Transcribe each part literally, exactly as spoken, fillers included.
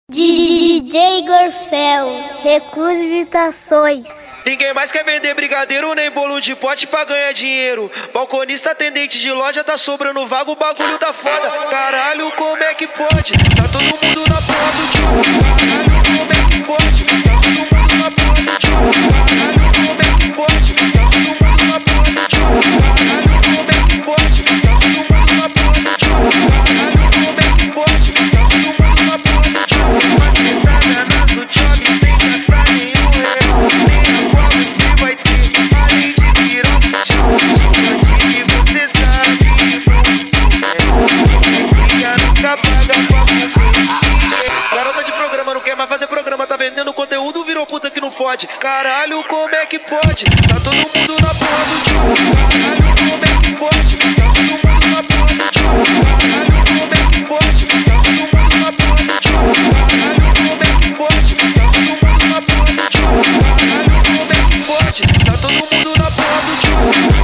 D J Gorfel, recusa imitações. Ninguém mais quer vender brigadeiro nem bolo de pote pra ganhar dinheiro. Balconista, atendente de loja, tá sobrando vaga, o bagulho tá foda. Caralho, como é que pode? Tá todo mundo na porra do tio. Caralho, como é que pode? Tá todo mundo na porra do tio. Caralho, como é que pode? Tá todo mundo na porra do tio. Caralho, como é que pode? Tá todo mundo na porra do tio. Caralho, como é que pode? Tá todo mundo na porra do tio. Se você tá ganhando do job sem gastar nenhum real, nem agora você vai ter, além de virar um tchau. E você sabe muito é, cria nunca paga pra comer. Garota de programa não quer mais fazer programa, tá vendendo conteúdo, virou puta que não fode. Caralho, como é que pode? Tá todo mundo na porra do tio. Caralho, como é que pode? Tá todo mundo na porra do tio. Caralho, como é que pode? Tá todo mundo na porra do tio. Caralho, como é que pode? Tá todo mundo na porra do tio. Caralho, como é que pode? Tá todo mundo na porra do tio.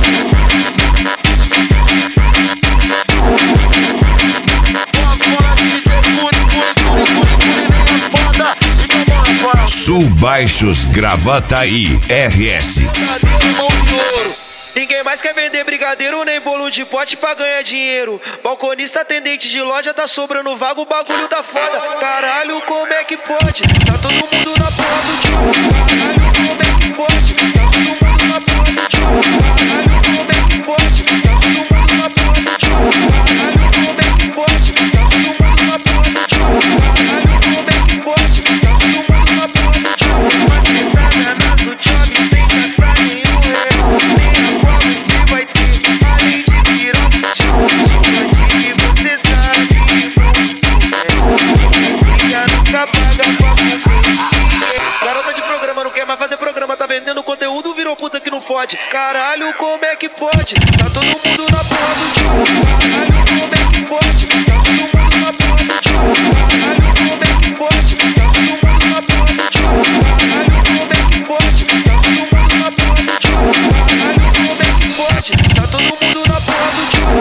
Sul Baixos Gravataí R S. Ninguém mais quer vender brigadeiro nem bolo de pote pra ganhar dinheiro. Balconista, atendente de loja, tá sobrando vaga, o bagulho tá foda. Caralho, como é que pode? Tá todo mundo na porra do tio. Caralho, como é que pode? Tá todo mundo na porra do tio. Caralho, como é que pode? Tá todo mundo na porra do tio. Caralho, como é que pode? Tá todo mundo na porra do tio. Caralho, como é que pode? Tá todo mundo na porra do tio. Se você tá ganhando do job sem gastar nenhum real, nem agora você vai ter, além de virar um tchau. E você sabe muito é, cria nunca paga pra comer. Garota de programa não quer mais fazer programa, tá vendendo conteúdo, virou puta que não fode. Caralho, como é que pode? Tá todo mundo na porra do tio. Caralho, como é que pode? Tá todo mundo na porra do tio. Caralho, como é que pode? Tá todo mundo na porra do tio. Caralho, como é que pode? Tá todo mundo na porra do tio. Caralho, como é que pode? Tá todo mundo na porra do tio.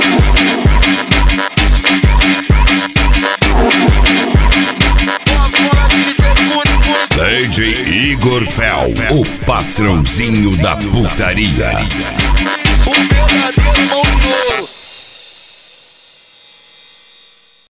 D J Igor Fel, o patrãozinho da putaria. O verdadeiro mão